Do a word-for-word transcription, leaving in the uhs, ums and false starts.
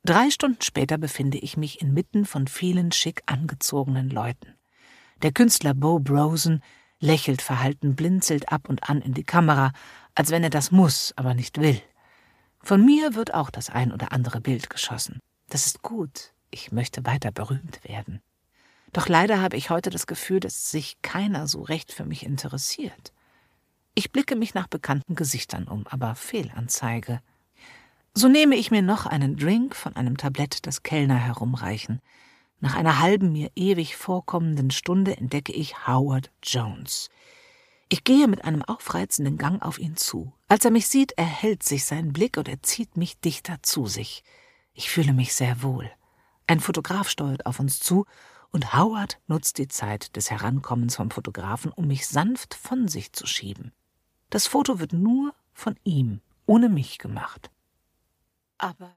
Drei Stunden später befinde ich mich inmitten von vielen schick angezogenen Leuten. Der Künstler Beau Brosen lächelt verhalten, blinzelt ab und an in die Kamera, als wenn er das muss, aber nicht will. Von mir wird auch das ein oder andere Bild geschossen. Das ist gut, ich möchte weiter berühmt werden. Doch leider habe ich heute das Gefühl, dass sich keiner so recht für mich interessiert. Ich blicke mich nach bekannten Gesichtern um, aber Fehlanzeige. So nehme ich mir noch einen Drink von einem Tablett das Kellner herumreichen. Nach einer halben, mir ewig vorkommenden Stunde entdecke ich Howard Jones. Ich gehe mit einem aufreizenden Gang auf ihn zu. Als er mich sieht, erhellt sich sein Blick und er zieht mich dichter zu sich. Ich fühle mich sehr wohl. Ein Fotograf steuert auf uns zu und Howard nutzt die Zeit des Herankommens vom Fotografen, um mich sanft von sich zu schieben. Das Foto wird nur von ihm, ohne mich gemacht. Aber